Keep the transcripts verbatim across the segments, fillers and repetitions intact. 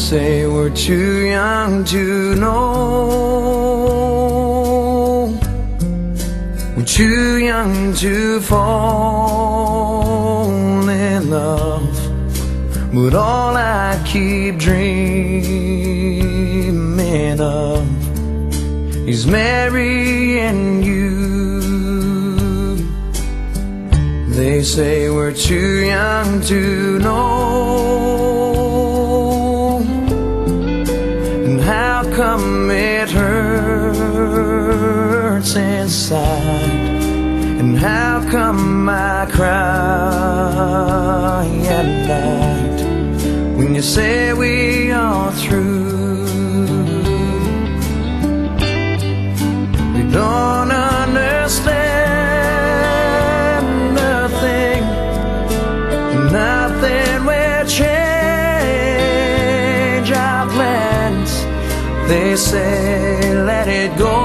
say we're too young to know, we're too young to fall in love. But all I keep dreaming of is marrying you. They say we're too young to know, and how come it hurts inside, and how come I cry at night when you say we are through. We don't understand nothing, nothing will change our plans. They say let it go,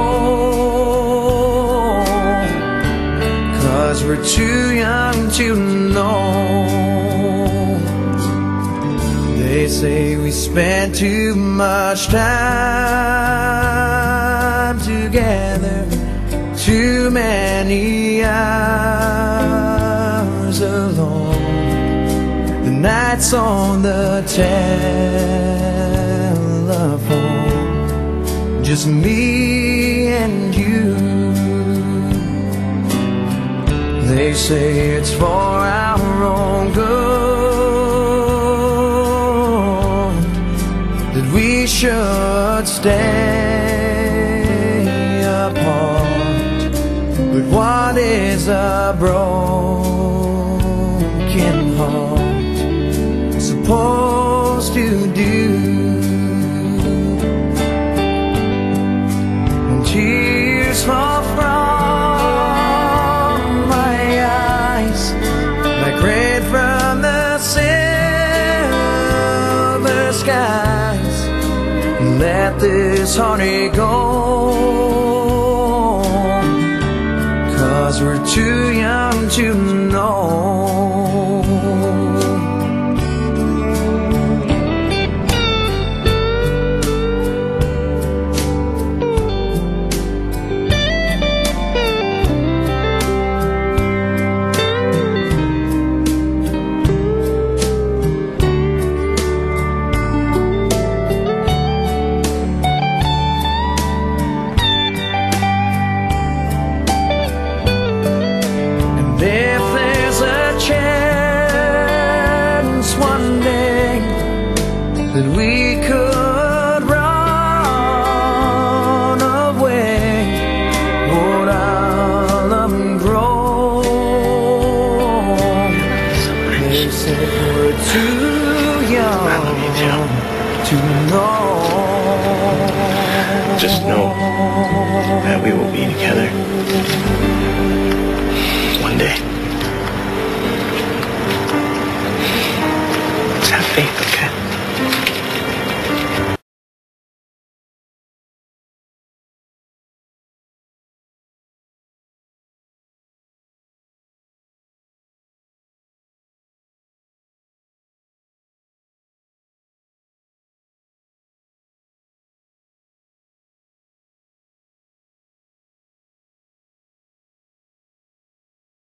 'cause we're too young to know. They say we spent too much time together, too many hours alone, the nights on the telephone, just me and you. They say it's for our own good that we should stay apart. But what is a broken heart supposed to do when tears fall from my eyes like rain from the silver skies? Let this heartache go, 'cause we're too young to know. If there's a chance one day that we could run away, would our love grow? They say we're too young to know. Just know that we will be together.